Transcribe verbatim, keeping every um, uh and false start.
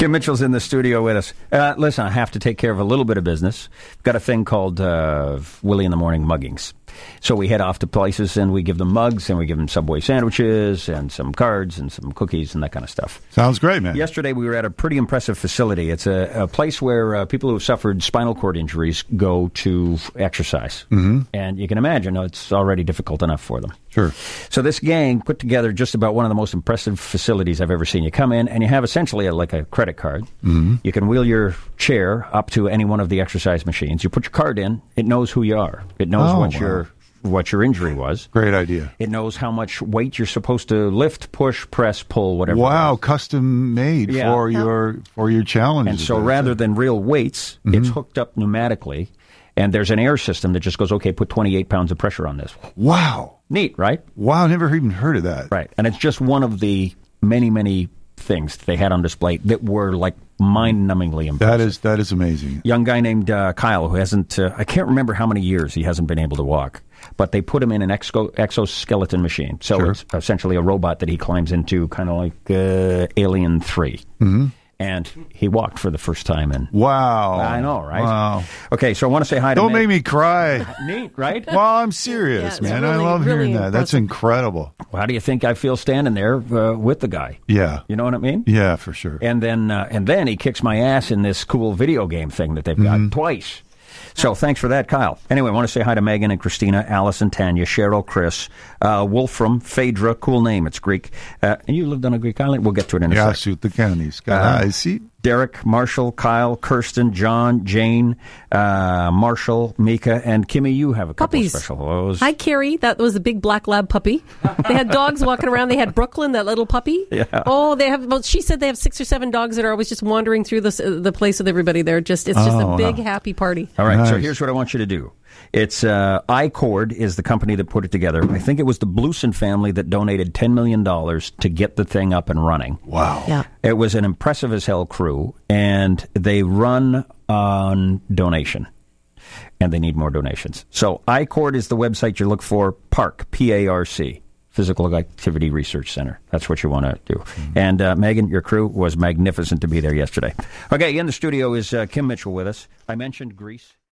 Kim Mitchell's in the studio with us. Uh, listen, I have to take care of a little bit of business. We've got a thing called uh, Willie in the Morning muggings. So we head off to places and we give them mugs and we give them Subway sandwiches and some cards and some cookies and that kind of stuff. Sounds great, man. Yesterday we were at a pretty impressive facility. It's a, a place where uh, people who have suffered spinal cord injuries go to exercise. Mm-hmm. And you can imagine it's already difficult enough for them. Sure. So this gang put together just about one of the most impressive facilities I've ever seen. You come in and you have essentially a, like a credit card. Mm-hmm. You can wheel your chair up to any one of the exercise machines. You put your card in. It knows who you are. It knows Oh, what wow. your what your injury was. Great idea. It knows how much weight you're supposed to lift, push, press, pull, whatever. Wow, it is. custom made Yeah. for Yeah. your for your challenges. And so rather than real weights, Mm-hmm. it's hooked up pneumatically. And there's an air system that just goes, okay, put twenty-eight pounds of pressure on this. Wow. Neat, right? Wow, I never even heard of that. Right. And it's just one of the many, many things they had on display that were like mind-numbingly impressive. That is that is amazing. Young guy named uh, Kyle who hasn't, uh, I can't remember how many years he hasn't been able to walk, but they put him in an exo- exoskeleton machine. So Sure. it's essentially a robot that he climbs into, kind of like uh, Alien three. Mm-hmm. And he walked for the first time. And Wow. I know, right? Wow. Okay, so I want to say hi to Don't Meg. make me cry. Neat, right? Well, I'm serious, Yeah, it's man. I really, love really hearing that. That's impressive. incredible. Well, how do you think I feel standing there uh, with the guy? Yeah. You know what I mean? Yeah, for sure. And then uh, and then he kicks my ass in this cool video game thing that they've got Mm-hmm. twice. So thanks for that, Kyle. Anyway, I want to say hi to Megan and Christina, Allison, Tanya, Cheryl, Chris, uh, Wolfram, Phaedra, cool name, it's Greek. Uh, and you lived on a Greek island? We'll get to it in a Yeah, second. shoot the counties. Uh, I see. Derek, Marshall, Kyle, Kirsten, John, Jane, uh, Marshall, Mika, and Kimmy, you have a couple Puppies. of special hellos. Hi, Carrie. That was a big black lab puppy. They had dogs walking around. They had Brooklyn, that little puppy. Yeah. Oh, they have. Well, she said they have six or seven dogs that are always just wandering through the the place with everybody there. Just it's just Oh, a big wow. happy party. All right, so Nice. here's what I want you to do. It's uh, iCord is the company that put it together. I think it was the Bluesen family that donated ten million dollars to get the thing up and running. Wow. Yeah. It was an impressive as hell crew, and they run on donation, and they need more donations. So iCord is the website you look for, PARC, P A R C, Physical Activity Research Center. That's what you want to do. Mm-hmm. And uh, Megan, your crew was magnificent to be there yesterday. Okay, in the studio is uh, Kim Mitchell with us. I mentioned Greece.